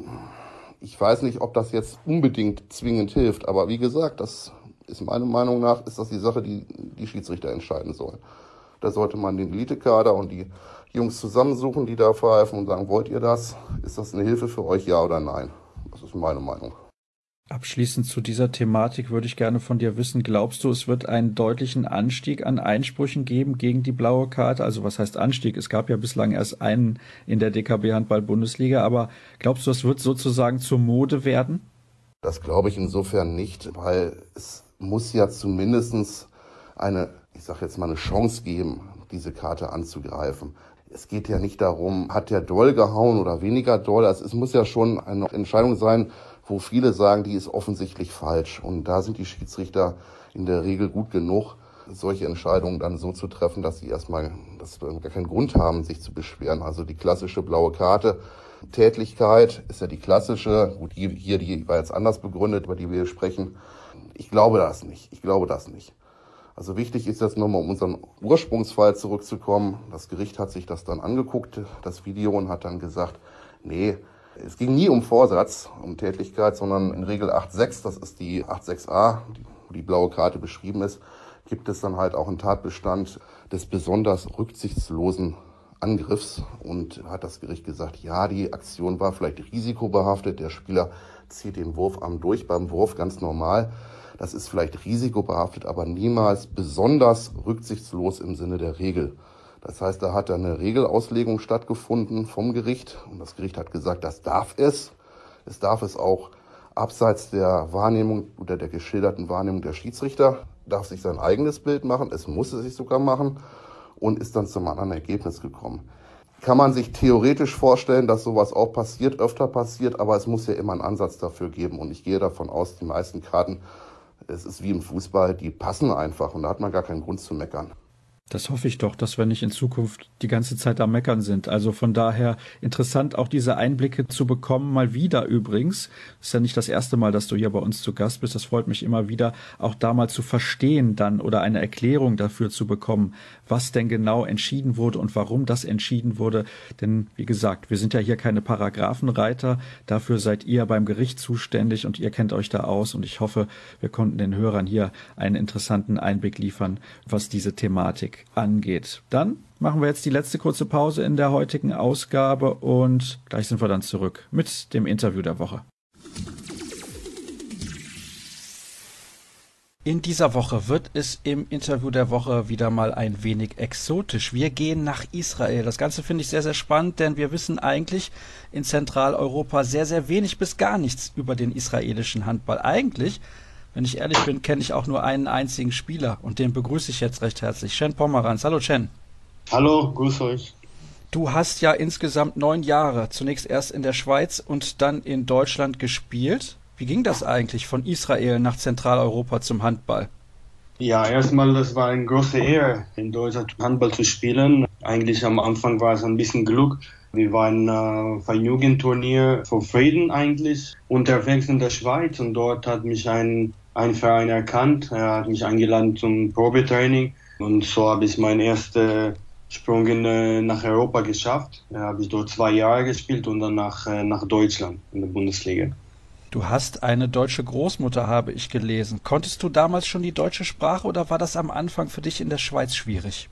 ich weiß nicht, ob das jetzt unbedingt zwingend hilft, aber wie gesagt, das ist meiner Meinung nach, ist das die Sache, die die Schiedsrichter entscheiden sollen. Da sollte man den Elitekader und die Jungs zusammensuchen, die da pfeifen und sagen, wollt ihr das? Ist das eine Hilfe für euch, ja oder nein? Das ist meine Meinung. Abschließend zu dieser Thematik würde ich gerne von dir wissen, glaubst du, es wird einen deutlichen Anstieg an Einsprüchen geben gegen die blaue Karte? Also was heißt Anstieg? Es gab ja bislang erst einen in der DKB Handball-Bundesliga, aber glaubst du, es wird sozusagen zur Mode werden? Das glaube ich insofern nicht, weil es muss ja zumindest eine, ich sage jetzt mal, eine Chance geben, diese Karte anzugreifen. Es geht ja nicht darum, hat der doll gehauen oder weniger doll. Also es muss ja schon eine Entscheidung sein, wo viele sagen, die ist offensichtlich falsch. Und da sind die Schiedsrichter in der Regel gut genug, solche Entscheidungen dann so zu treffen, dass sie erstmal gar keinen Grund haben, sich zu beschweren. Also die klassische blaue Karte, Tätlichkeit ist ja die klassische, gut, die war jetzt anders begründet, über die wir hier sprechen. Ich glaube das nicht. Also wichtig ist jetzt nochmal, um unseren Ursprungsfall zurückzukommen. Das Gericht hat sich das dann angeguckt, das Video, und hat dann gesagt, nee, es ging nie um Vorsatz, um Tätlichkeit, sondern in Regel 8.6, das ist die 8.6a, wo die blaue Karte beschrieben ist, gibt es dann halt auch einen Tatbestand des besonders rücksichtslosen Angriffs. Und hat das Gericht gesagt, ja, die Aktion war vielleicht risikobehaftet, der Spieler zieht den Wurfarm durch beim Wurf, ganz normal. Das ist vielleicht risikobehaftet, aber niemals besonders rücksichtslos im Sinne der Regel. Das heißt, da hat eine Regelauslegung stattgefunden vom Gericht. Und das Gericht hat gesagt, das darf es. Es darf es auch abseits der Wahrnehmung oder der geschilderten Wahrnehmung der Schiedsrichter darf sich sein eigenes Bild machen, es muss es sich sogar machen und ist dann zum anderen Ergebnis gekommen. Kann man sich theoretisch vorstellen, dass sowas auch passiert, öfter passiert, aber es muss ja immer einen Ansatz dafür geben und ich gehe davon aus, die meisten Karten, es ist wie im Fußball, die passen einfach und da hat man gar keinen Grund zu meckern. Das hoffe ich doch, dass wir nicht in Zukunft die ganze Zeit am Meckern sind. Also von daher interessant, auch diese Einblicke zu bekommen, mal wieder übrigens. Ist ja nicht das erste Mal, dass du hier bei uns zu Gast bist. Das freut mich immer wieder, auch da mal zu verstehen dann oder eine Erklärung dafür zu bekommen, was denn genau entschieden wurde und warum das entschieden wurde. Denn wie gesagt, wir sind ja hier keine Paragraphenreiter. Dafür seid ihr beim Gericht zuständig und ihr kennt euch da aus. Und ich hoffe, wir konnten den Hörern hier einen interessanten Einblick liefern, was diese Thematik angeht. Dann machen wir jetzt die letzte kurze Pause in der heutigen Ausgabe und gleich sind wir dann zurück mit dem Interview der Woche. In dieser Woche wird es im Interview der Woche wieder mal ein wenig exotisch. Wir gehen nach Israel. Das Ganze finde ich sehr, sehr spannend, denn wir wissen eigentlich in Zentraleuropa sehr, sehr wenig bis gar nichts über den israelischen Handball. Eigentlich, wenn ich ehrlich bin, kenne ich auch nur einen einzigen Spieler und den begrüße ich jetzt recht herzlich. Chen Pomeranz. Hallo Chen. Hallo, grüß euch. Du hast ja insgesamt 9 Jahre, zunächst erst in der Schweiz und dann in Deutschland gespielt. Wie ging das eigentlich von Israel nach Zentraleuropa zum Handball? Ja, erstmal, das war eine große Ehre, in Deutschland Handball zu spielen. Eigentlich am Anfang war es ein bisschen Glück. Wir waren auf einem Jugendturnier für Frieden eigentlich unterwegs in der Schweiz und dort hat mich ein Verein erkannt. Er hat mich eingeladen zum Probetraining und so habe ich meinen ersten Sprung nach Europa geschafft. Da habe ich dort 2 Jahre gespielt und dann nach Deutschland in der Bundesliga. Du hast eine deutsche Großmutter, habe ich gelesen. Konntest du damals schon die deutsche Sprache oder war das am Anfang für dich in der Schweiz schwierig?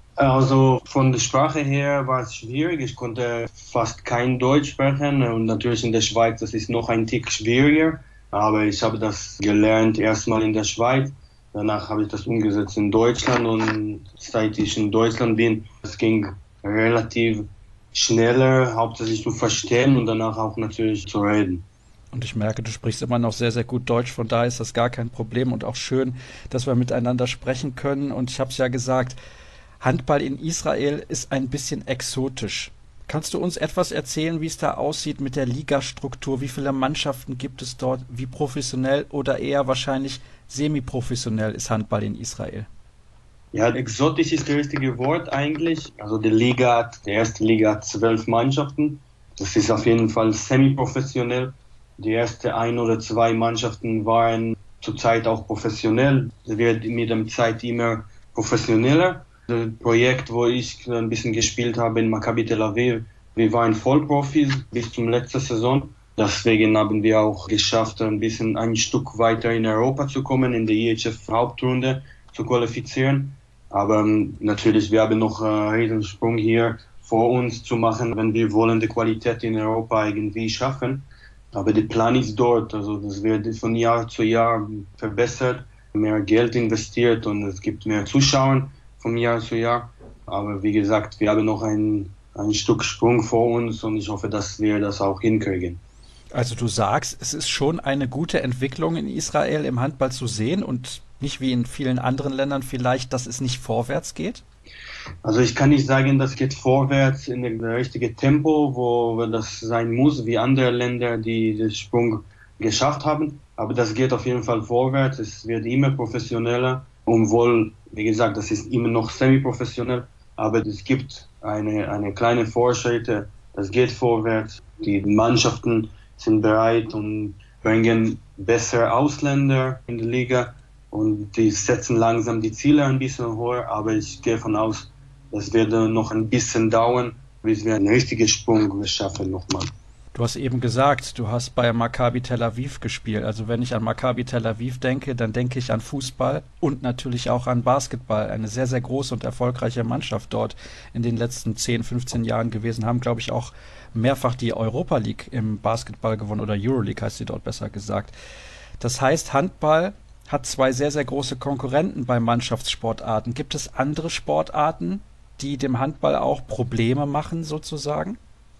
Also von der Sprache her war es schwierig. Ich konnte fast kein Deutsch sprechen und natürlich in der Schweiz, das ist noch ein Tick schwieriger. Aber ich habe das gelernt erstmal in der Schweiz. Danach habe ich das umgesetzt in Deutschland und seit ich in Deutschland bin, es ging relativ schneller, hauptsächlich zu verstehen und danach auch natürlich zu reden. Und ich merke, du sprichst immer noch sehr, sehr gut Deutsch, von daher ist das gar kein Problem und auch schön, dass wir miteinander sprechen können. Und ich habe es ja gesagt, Handball in Israel ist ein bisschen exotisch. Kannst du uns etwas erzählen, wie es da aussieht mit der Ligastruktur? Wie viele Mannschaften gibt es dort? Wie professionell oder eher wahrscheinlich semi-professionell ist Handball in Israel? Ja, exotisch ist das richtige Wort eigentlich. Also die erste Liga hat 12 Mannschaften. Das ist auf jeden Fall semi-professionell. Die ersten 1 oder 2 Mannschaften waren zurzeit auch professionell. Es wird mit der Zeit immer professioneller. Das Projekt, wo ich ein bisschen gespielt habe in Maccabi Tel Aviv, wir waren Vollprofis bis zum letzten Saison. Deswegen haben wir auch geschafft, ein Stück weiter in Europa zu kommen, in die IHF-Hauptrunde zu qualifizieren. Aber natürlich, wir haben noch einen Riesensprung hier vor uns zu machen, wenn wir wollen die Qualität in Europa irgendwie schaffen. Aber der Plan ist dort, also das wird von Jahr zu Jahr verbessert, mehr Geld investiert und es gibt mehr Zuschauer von Jahr zu Jahr. Aber wie gesagt, wir haben noch ein Stück Sprung vor uns und ich hoffe, dass wir das auch hinkriegen. Also du sagst, es ist schon eine gute Entwicklung in Israel im Handball zu sehen und nicht wie in vielen anderen Ländern vielleicht, dass es nicht vorwärts geht? Also ich kann nicht sagen, das geht vorwärts in das richtige Tempo, wo das sein muss, wie andere Länder, die den Sprung geschafft haben. Aber das geht auf jeden Fall vorwärts. Es wird immer professioneller. Obwohl, wie gesagt, das ist immer noch semi-professionell. Aber es gibt eine kleine Fortschritte. Das geht vorwärts. Die Mannschaften sind bereit und bringen bessere Ausländer in die Liga. Und die setzen langsam die Ziele ein bisschen höher. Aber ich gehe davon aus, das wird noch ein bisschen dauern, bis wir einen richtigen Sprung schaffen nochmal. Du hast eben gesagt, du hast bei Maccabi Tel Aviv gespielt. Also wenn ich an Maccabi Tel Aviv denke, dann denke ich an Fußball und natürlich auch an Basketball. Eine sehr, sehr große und erfolgreiche Mannschaft dort in den letzten 10, 15 Jahren gewesen. Haben, glaube ich, auch mehrfach die Europa League im Basketball gewonnen oder Euroleague heißt sie dort besser gesagt. Das heißt, Handball hat 2 sehr, sehr große Konkurrenten bei Mannschaftssportarten. Gibt es andere Sportarten, die dem Handball auch Probleme machen sozusagen?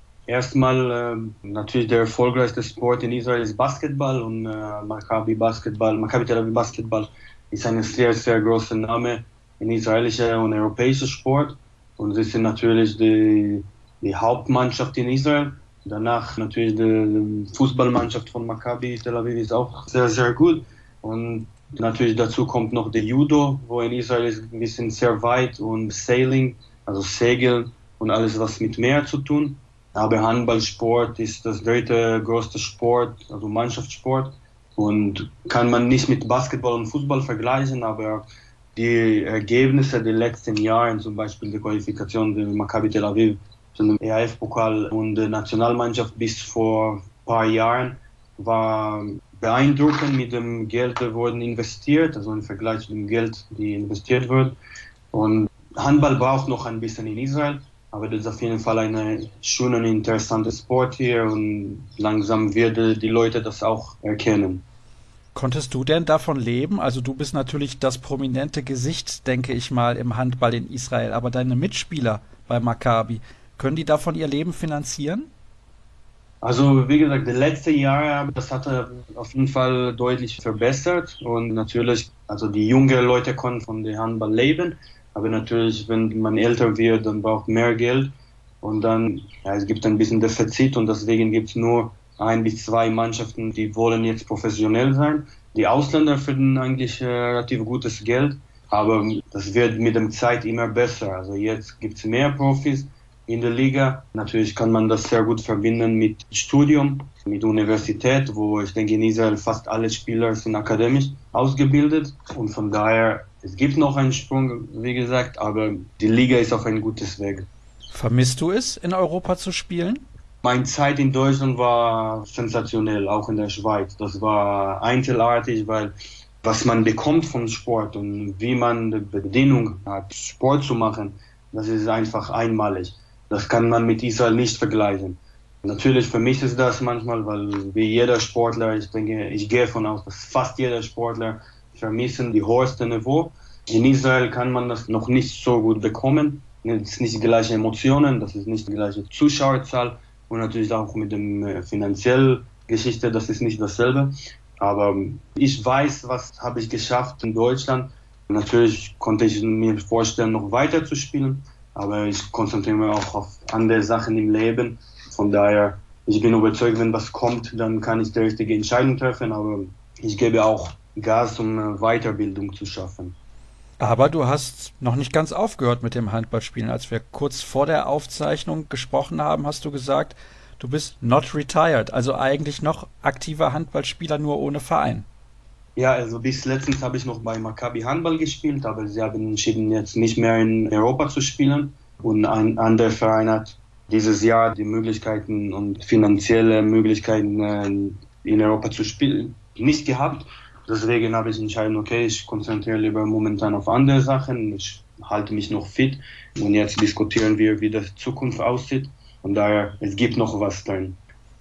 Erstmal natürlich der erfolgreichste Sport in Israel ist Basketball und Maccabi Tel Aviv Basketball ist ein sehr, sehr großer Name in israelischer und europäischer Sport. Und sie sind natürlich die Hauptmannschaft in Israel. Danach natürlich die Fußballmannschaft von Maccabi Tel Aviv ist auch sehr, sehr gut. Und natürlich dazu kommt noch der Judo, wo in Israel ist ein bisschen sehr weit, und Sailing, also Segeln und alles, was mit Meer zu tun. Aber Handballsport ist das dritte größte Sport, also Mannschaftssport. Und kann man nicht mit Basketball und Fußball vergleichen, aber die Ergebnisse der letzten Jahre, zum Beispiel die Qualifikation der Maccabi Tel Aviv zum EAF-Pokal und der Nationalmannschaft bis vor ein paar Jahren, war beeindruckend mit dem Geld, das wurde investiert, also im Vergleich zu dem Geld, das investiert wird. Und Handball braucht noch ein bisschen in Israel, aber das ist auf jeden Fall ein schöner und interessanter Sport hier, und langsam werden die Leute das auch erkennen. Konntest du denn davon leben? Also du bist natürlich das prominente Gesicht, denke ich mal, im Handball in Israel, aber deine Mitspieler bei Maccabi, können die davon ihr Leben finanzieren? Also wie gesagt, die letzten Jahre, das hat er auf jeden Fall deutlich verbessert, und natürlich, also die jungen Leute können von dem Handball leben, aber natürlich, wenn man älter wird, dann braucht mehr Geld, und dann, ja, es gibt ein bisschen Defizit, und deswegen gibt es nur 1 bis 2 Mannschaften, die wollen jetzt professionell sein. Die Ausländer verdienen eigentlich relativ gutes Geld, aber das wird mit der Zeit immer besser. Also jetzt gibt es mehr Profis in der Liga. Natürlich kann man das sehr gut verbinden mit Studium, mit Universität, wo ich denke, in Israel fast alle Spieler sind akademisch ausgebildet, und von daher, es gibt noch einen Sprung, wie gesagt, aber die Liga ist auf einem guten Weg. Vermisst du es, in Europa zu spielen? Meine Zeit in Deutschland war sensationell, auch in der Schweiz. Das war einzigartig, weil was man bekommt vom Sport und wie man die Bedingungen hat, Sport zu machen, das ist einfach einmalig. Das kann man mit Israel nicht vergleichen. Natürlich vermisse ich das manchmal, weil wie jeder Sportler, ich denke, ich gehe davon aus, dass fast jeder Sportler vermissen die höchste Niveau. In Israel kann man das noch nicht so gut bekommen. Es ist nicht die gleichen Emotionen, das ist nicht die gleiche Zuschauerzahl. Und natürlich auch mit der finanziellen Geschichte, das ist nicht dasselbe. Aber ich weiß, was habe ich geschafft in Deutschland. Natürlich konnte ich mir vorstellen, noch weiter zu spielen. Aber ich konzentriere mich auch auf andere Sachen im Leben. Von daher, ich bin überzeugt, wenn was kommt, dann kann ich die richtige Entscheidung treffen. Aber ich gebe auch Gas, um Weiterbildung zu schaffen. Aber du hast noch nicht ganz aufgehört mit dem Handballspielen. Als wir kurz vor der Aufzeichnung gesprochen haben, hast du gesagt, du bist not retired, also eigentlich noch aktiver Handballspieler, nur ohne Verein. Ja, also bis letztens habe ich noch bei Maccabi Handball gespielt, aber sie haben entschieden, jetzt nicht mehr in Europa zu spielen. Und ein anderer Verein hat dieses Jahr die Möglichkeiten und finanzielle Möglichkeiten in Europa zu spielen nicht gehabt. Deswegen habe ich entschieden, okay, ich konzentriere lieber momentan auf andere Sachen. Ich halte mich noch fit, und jetzt diskutieren wir, wie die Zukunft aussieht. Von daher, es gibt noch was drin.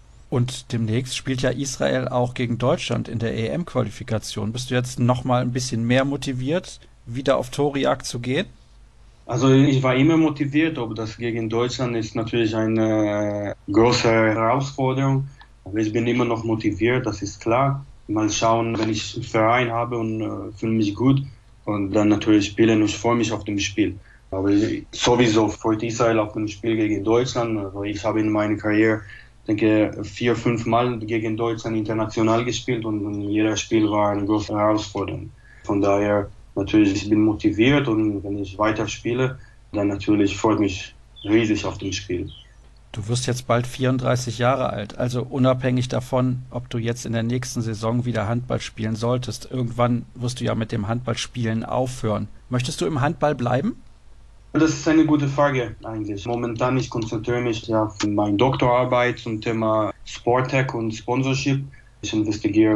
Und demnächst spielt ja Israel auch gegen Deutschland in der EM-Qualifikation. Bist du jetzt noch mal ein bisschen mehr motiviert, wieder auf Torjagd zu gehen? Also ich war immer motiviert, aber das gegen Deutschland ist natürlich eine große Herausforderung. Aber ich bin immer noch motiviert, das ist klar. Mal schauen, wenn ich einen Verein habe und fühle mich gut, und dann natürlich spielen, und ich freue mich auf das Spiel. Aber sowieso freut Israel auf das Spiel gegen Deutschland. Also ich habe in meiner Karriere, denke, 4-5 Mal gegen Deutschland international gespielt, und jedes Spiel war eine große Herausforderung. Von daher, natürlich, ich bin motiviert, und wenn ich weiter spiele, dann natürlich freut mich riesig auf das Spiel. Du wirst jetzt bald 34 Jahre alt, also unabhängig davon, ob du jetzt in der nächsten Saison wieder Handball spielen solltest. Irgendwann wirst du ja mit dem Handballspielen aufhören. Möchtest du im Handball bleiben? Das ist eine gute Frage eigentlich. Momentan ich konzentriere mich auf meine Doktorarbeit zum Thema Sporttech und Sponsorship. Ich investigiere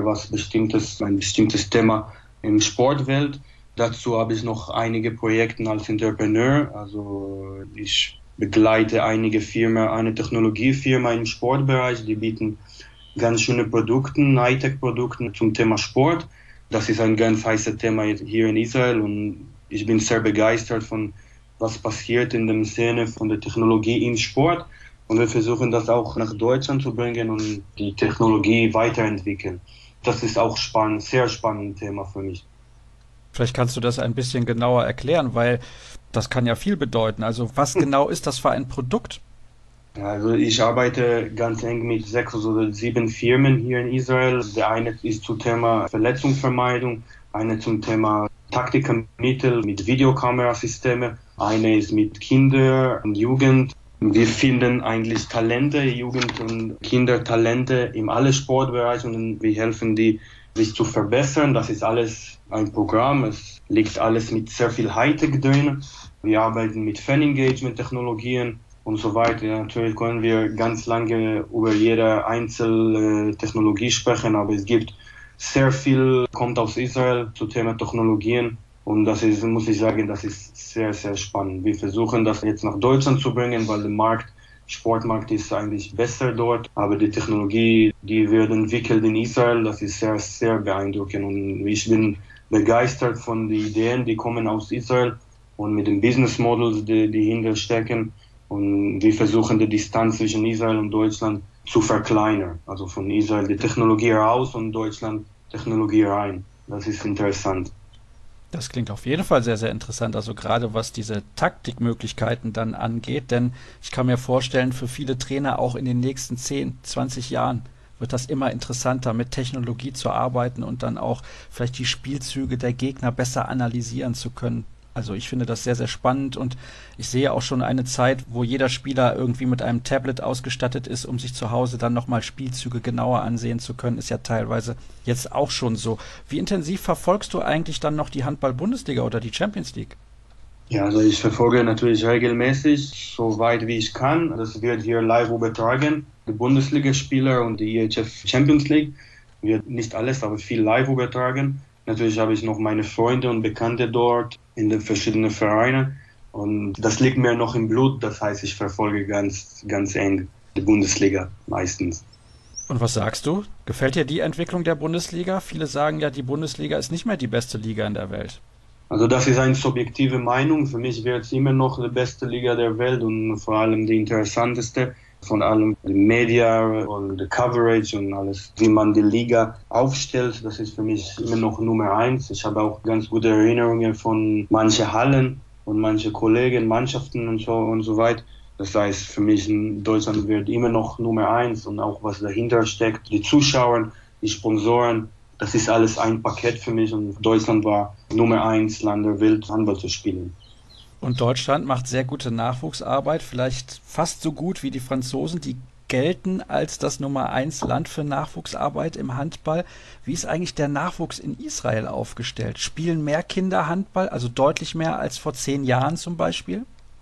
ein bestimmtes Thema in Sportwelt. Dazu habe ich noch einige Projekte als Entrepreneur. Also ich begleite einige Firmen, eine Technologiefirma im Sportbereich, die bieten ganz schöne Produkte, Hightech-Produkte zum Thema Sport. Das ist ein ganz heißes Thema hier in Israel, und ich bin sehr begeistert von was passiert in der Szene von der Technologie im Sport, und wir versuchen das auch nach Deutschland zu bringen und die Technologie weiterentwickeln. Das ist auch spannend, sehr spannendes Thema für mich. Vielleicht kannst du das ein bisschen genauer erklären, weil das kann ja viel bedeuten. Also was genau ist das für ein Produkt? Ja, also ich arbeite ganz eng mit 6 oder 7 Firmen hier in Israel. Der eine ist zum Thema Verletzungsvermeidung, eine zum Thema Taktikmittel mit Videokamerasystemen, eine ist mit Kinder und Jugend. Wir finden eigentlich Talente, Jugend- und Kindertalente in alle Sportbereiche und wir helfen die, sich zu verbessern. Das ist alles ein Programm. Es liegt alles mit sehr viel Hightech drin. Wir arbeiten mit Fan-Engagement-Technologien und so weiter. Ja, natürlich können wir ganz lange über jede einzelne Technologie sprechen, aber es gibt sehr viel, kommt aus Israel zum Thema Technologien. Und das ist, muss ich sagen, das ist sehr, sehr spannend. Wir versuchen das jetzt nach Deutschland zu bringen, weil der Sportmarkt ist eigentlich besser dort. Aber die Technologie, die wird entwickelt in Israel, das ist sehr, sehr beeindruckend. Und ich bin begeistert von den Ideen, die kommen aus Israel und mit den Business Models, die hinter stecken. Und wir versuchen die Distanz zwischen Israel und Deutschland zu verkleinern. Also von Israel die Technologie raus und Deutschland Technologie rein. Das ist interessant. Das klingt auf jeden Fall sehr, sehr interessant, also gerade was diese Taktikmöglichkeiten dann angeht, denn ich kann mir vorstellen, für viele Trainer auch in den nächsten 10, 20 Jahren wird das immer interessanter, mit Technologie zu arbeiten und dann auch vielleicht die Spielzüge der Gegner besser analysieren zu können. Also ich finde das sehr, sehr spannend und ich sehe auch schon eine Zeit, wo jeder Spieler irgendwie mit einem Tablet ausgestattet ist, um sich zu Hause dann nochmal Spielzüge genauer ansehen zu können, ist ja teilweise jetzt auch schon so. Wie intensiv verfolgst du eigentlich dann noch die Handball-Bundesliga oder die Champions League? Ja, also ich verfolge natürlich regelmäßig, so weit wie ich kann. Das wird hier live übertragen. Die Bundesligaspieler und die IHF Champions League wird nicht alles, aber viel live übertragen. Natürlich habe ich noch meine Freunde und Bekannte dort in den verschiedenen Vereinen. Und das liegt mir noch im Blut. Das heißt, ich verfolge ganz, ganz eng die Bundesliga meistens. Und was sagst du? Gefällt dir die Entwicklung der Bundesliga? Viele sagen ja, die Bundesliga ist nicht mehr die beste Liga in der Welt. Also das ist eine subjektive Meinung. Für mich wird es immer noch die beste Liga der Welt und vor allem die interessanteste. Von allem die Media und die Coverage und alles, wie man die Liga aufstellt, das ist für mich immer noch Nummer 1. Ich habe auch ganz gute Erinnerungen von manchen Hallen und manche Kollegen, Mannschaften und so weiter. Das heißt, für mich in Deutschland wird immer noch Nummer 1 und auch was dahinter steckt, die Zuschauer, die Sponsoren, das ist alles ein Paket für mich und Deutschland war Nummer 1 Land der Welt, Handball zu spielen. Und Deutschland macht sehr gute Nachwuchsarbeit, vielleicht fast so gut wie die Franzosen, die gelten als das Nummer 1 Land für Nachwuchsarbeit im Handball. Wie ist eigentlich der Nachwuchs in Israel aufgestellt? Spielen mehr Kinder Handball, also deutlich mehr als vor 10 Jahren zum Beispiel?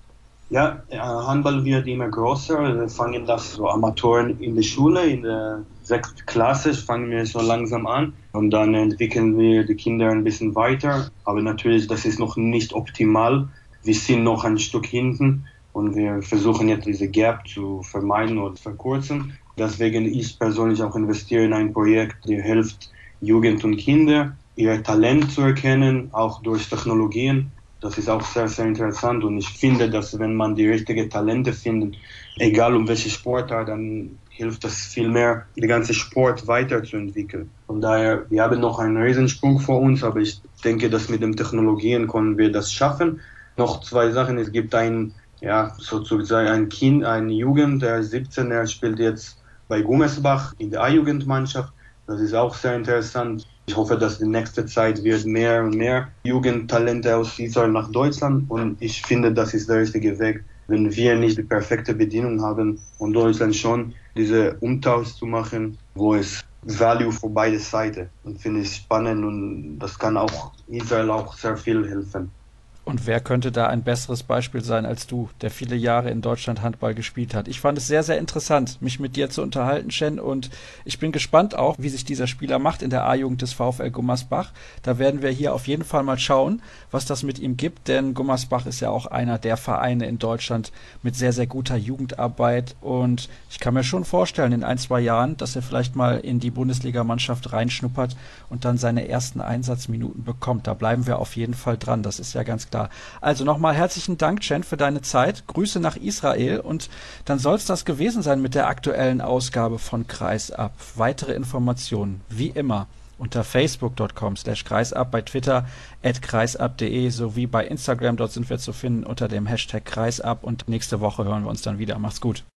Ja, Handball wird immer größer. Wir fangen das so Amateuren in der Schule, in der 6. Klasse fangen wir so langsam an und dann entwickeln wir die Kinder ein bisschen weiter. Aber natürlich, das ist noch nicht optimal. Wir sind noch ein Stück hinten und wir versuchen jetzt diese Gap zu vermeiden oder verkürzen. Deswegen ich persönlich auch investiere in ein Projekt, das hilft Jugend und Kinder, ihr Talent zu erkennen, auch durch Technologien. Das ist auch sehr, sehr interessant und ich finde, dass wenn man die richtigen Talente findet, egal um welche Sportart, dann hilft das viel mehr, den ganzen Sport weiterzuentwickeln. Von daher, wir haben noch einen Riesensprung vor uns, aber ich denke, dass mit den Technologien können wir das schaffen. Noch 2 Sachen. Es gibt sozusagen ein Kind, eine Jugend, der ist 17, er spielt jetzt bei Gummersbach in der A-Jugendmannschaft. Das ist auch sehr interessant. Ich hoffe, dass die nächste Zeit wird mehr und mehr Jugendtalente aus Israel nach Deutschland und ich finde, das ist der richtige Weg. Wenn wir nicht die perfekte Bedienung haben und Deutschland schon diese Umtausch zu machen, wo es Value für beide Seiten. Und finde ich spannend und das kann auch Israel auch sehr viel helfen. Und wer könnte da ein besseres Beispiel sein als du, der viele Jahre in Deutschland Handball gespielt hat? Ich fand es sehr, sehr interessant, mich mit dir zu unterhalten, Chen, und ich bin gespannt auch, wie sich dieser Spieler macht in der A-Jugend des VfL Gummersbach. Da werden wir hier auf jeden Fall mal schauen, was das mit ihm gibt, denn Gummersbach ist ja auch einer der Vereine in Deutschland mit sehr, sehr guter Jugendarbeit und ich kann mir schon vorstellen, in 1, 2 Jahren, dass er vielleicht mal in die Bundesligamannschaft reinschnuppert und dann seine ersten Einsatzminuten bekommt. Da bleiben wir auf jeden Fall dran, das ist ja ganz klar. Also nochmal herzlichen Dank, Chen, für deine Zeit. Grüße nach Israel und dann soll es das gewesen sein mit der aktuellen Ausgabe von Kreisab. Weitere Informationen, wie immer, unter facebook.com/kreisab, bei Twitter @kreisab.de sowie bei Instagram. Dort sind wir zu finden unter dem Hashtag Kreisab und nächste Woche hören wir uns dann wieder. Macht's gut.